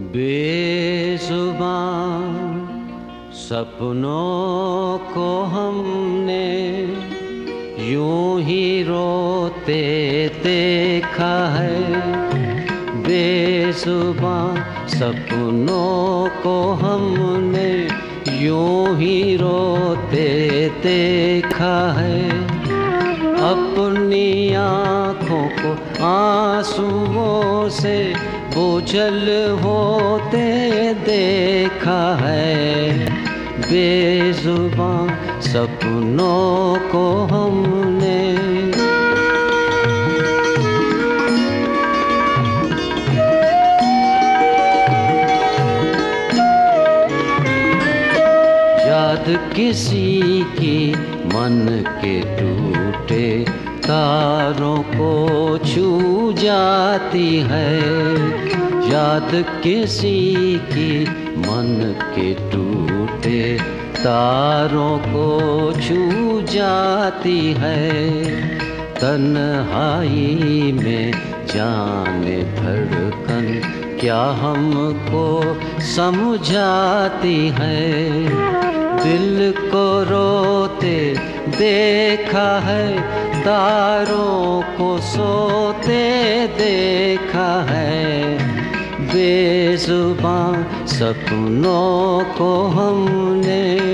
बेजुबान सपनों को हमने यूं ही रोते देखा है। बेजुबान सपनों को हमने यूं ही रोते देखा है। अपनी आँखों को आंसुओं से बोझल होते देखा है। बेजुबान सपनों को हमने याद किसी की मन के टूटे तारों को छू जाती है। याद किसी की मन के टूटे तारों को छू जाती है। तन्हाई में जाने धड़कन क्या हमको समझाती है। दिल को रोते देखा है, तारों को सोते देखा है। बेजुबान सपनों को हमने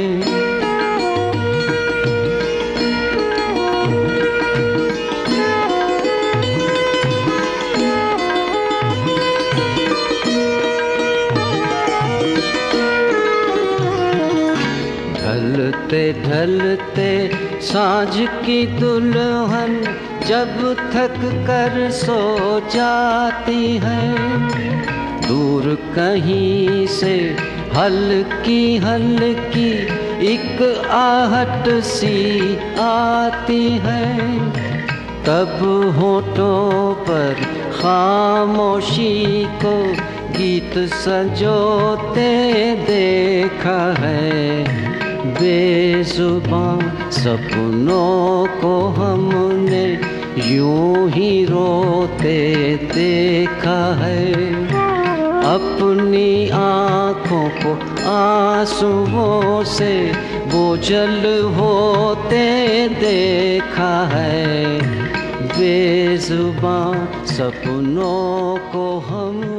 ढलते ढलते सांझ की दुल्हन जब थक कर सो जाती है। दूर कहीं से हल्की हल्की एक आहट सी आती है। तब होठों पर खामोशी को गीत संजोते देखा है। बेजुबान सपनों को हमने यूं ही रोते देखा है। अपनी आँखों को आंसुओं से बोझल होते देखा है। बेजुबान सपनों को हम